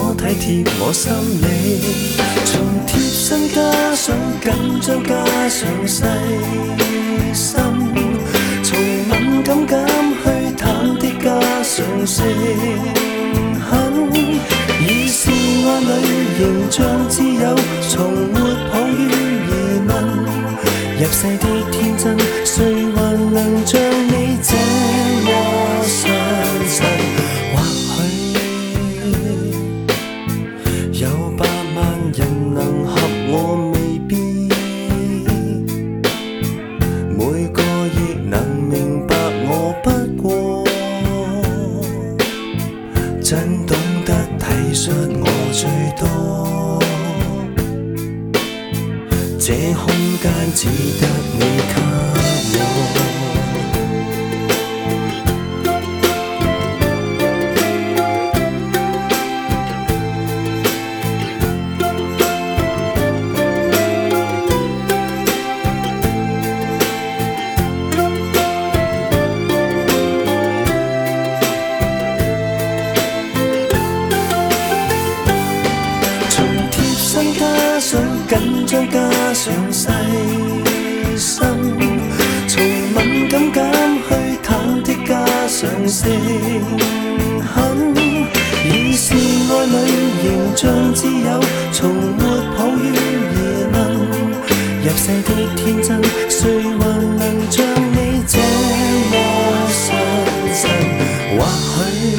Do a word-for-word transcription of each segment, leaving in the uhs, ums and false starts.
我體貼我心理，從貼身加上緊張加上細心，從敏感減去淡啲加上誠懇，已是愛侶形象自由，從沒抱於疑問，入世的天真，誰還能像你這麼相信？或許有百萬人能合我未必，每個亦能明白我不過，真懂得體恤我最多，這空間只得你給我。加上緊張加上細心，從敏感減去淡的加上誠懇，已是愛侶形象自由，從沒抱於疑問，入世的天真，誰還能像你這麼相信？或許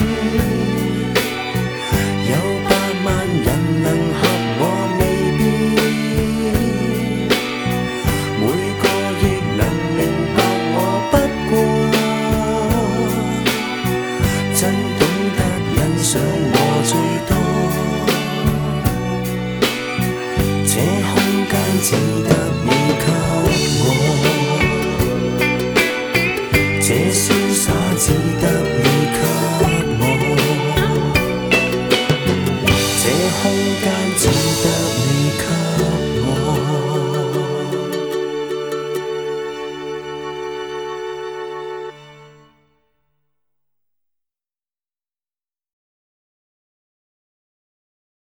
有百萬人能合想我最多，這空間只得你給我，這瀟灑只得你給我，這空間只